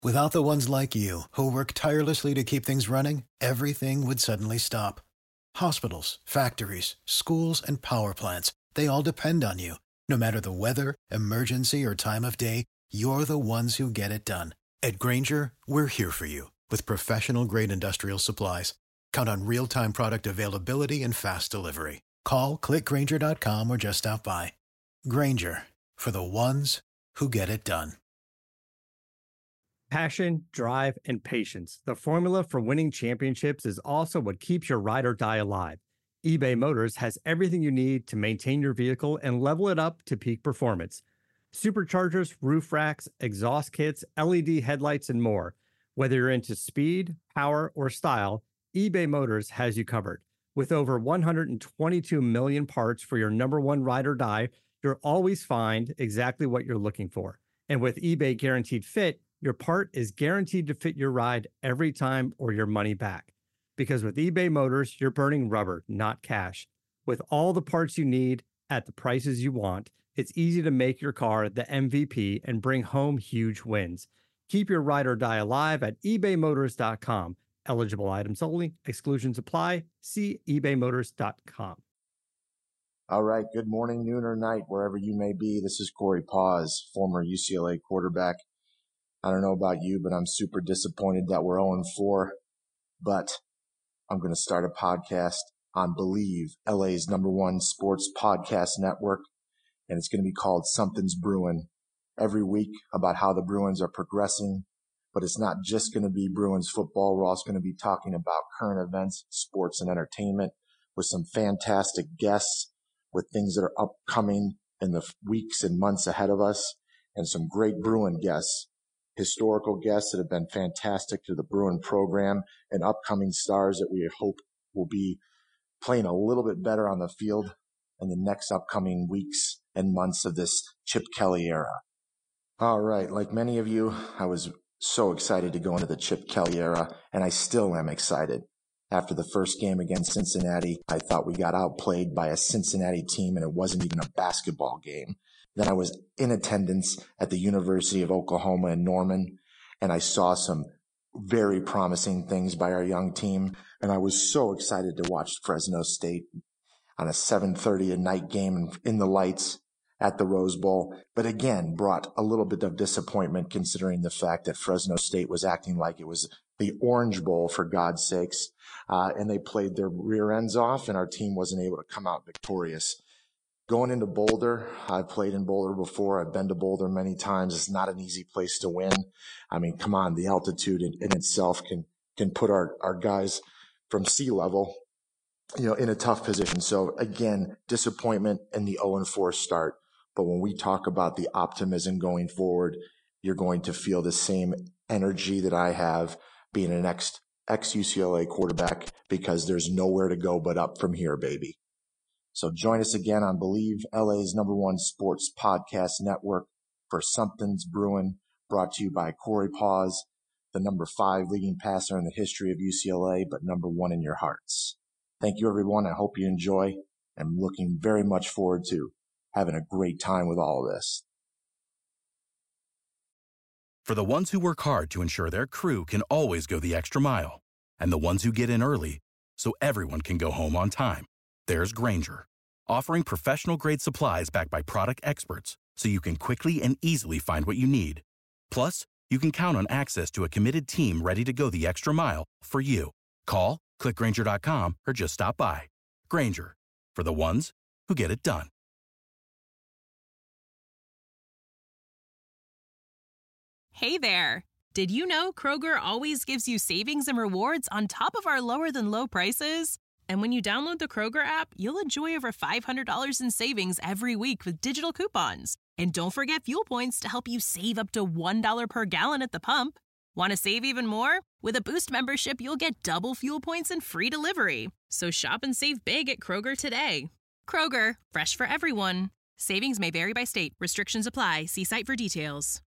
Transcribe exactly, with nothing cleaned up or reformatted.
Without the ones like you, who work tirelessly to keep things running, everything would suddenly stop. Hospitals, factories, schools, and power plants, they all depend on you. No matter the weather, emergency, or time of day, you're the ones who get it done. At Grainger, we're here for you with professional-grade industrial supplies. Count on real-time product availability and fast delivery. Call, click Grainger dot com, or just stop by. Grainger, for the ones who get it done. Passion, drive, and patience. The formula for winning championships is also what keeps your ride or die alive. eBay Motors has everything you need to maintain your vehicle and level it up to peak performance. Superchargers, roof racks, exhaust kits, L E D headlights, and more. Whether you're into speed, power, or style, eBay Motors has you covered. With over one hundred twenty-two million parts for your number one ride or die, you'll always find exactly what you're looking for. And with eBay Guaranteed Fit, your part is guaranteed to fit your ride every time or your money back. Because with eBay Motors, you're burning rubber, not cash. With all the parts you need at the prices you want, it's easy to make your car the M V P and bring home huge wins. Keep your ride or die alive at ebay motors dot com. Eligible items only. Exclusions apply. See ebay motors dot com. All right. Good morning, noon, or night, wherever you may be. This is Corey Paz, former U C L A quarterback. I don't know about you, but I'm super disappointed that we're oh and four. But I'm going to start a podcast on Believe, L A's number one sports podcast network, and it's going to be called Something's Brewing. Every week about how the Bruins are progressing, but it's not just going to be Bruins football. We're also going to be talking about current events, sports, and entertainment with some fantastic guests, with things that are upcoming in the weeks and months ahead of us, and some great Bruin guests, historical guests that have been fantastic to the Bruin program, and upcoming stars that we hope will be playing a little bit better on the field in the next upcoming weeks and months of this Chip Kelly era. All right. Like many of you, I was so excited to go into the Chip Kelly era, and I still am excited. After the first game against Cincinnati, I thought we got outplayed by a Cincinnati team, and it wasn't even a basketball game. Then I was in attendance at the University of Oklahoma in Norman, and I saw some very promising things by our young team, and I was so excited to watch Fresno State on a seven thirty at night game in the lights at the Rose Bowl, but again brought a little bit of disappointment considering the fact that Fresno State was acting like it was the Orange Bowl, for God's sakes, uh, and they played their rear ends off, and our team wasn't able to come out victorious. Going into Boulder, I've played in Boulder before. I've been to Boulder many times. It's not an easy place to win. I mean, come on, the altitude in, in itself can can put our, our guys from sea level, you know, in a tough position. So again, disappointment in the oh and four start. But when we talk about the optimism going forward, you're going to feel the same energy that I have being an ex, ex-U C L A quarterback, because there's nowhere to go but up from here, baby. So join us again on Believe, L A's number one sports podcast network, for Something's Brewing, brought to you by Corey Paz, the number five leading passer in the history of U C L A, but number one in your hearts. Thank you, everyone. I hope you enjoy. I'm looking very much forward to having a great time with all of this. For the ones who work hard to ensure their crew can always go the extra mile, and the ones who get in early so everyone can go home on time, there's Grainger, offering professional-grade supplies backed by product experts so you can quickly and easily find what you need. Plus, you can count on access to a committed team ready to go the extra mile for you. Call, click Grainger dot com, or just stop by. Grainger, for the ones who get it done. Hey there! Did you know Kroger always gives you savings and rewards on top of our lower-than-low prices? And when you download the Kroger app, you'll enjoy over five hundred dollars in savings every week with digital coupons. And don't forget fuel points to help you save up to one dollar per gallon at the pump. Want to save even more? With a Boost membership, you'll get double fuel points and free delivery. So shop and save big at Kroger today. Kroger, fresh for everyone. Savings may vary by state. Restrictions apply. See site for details.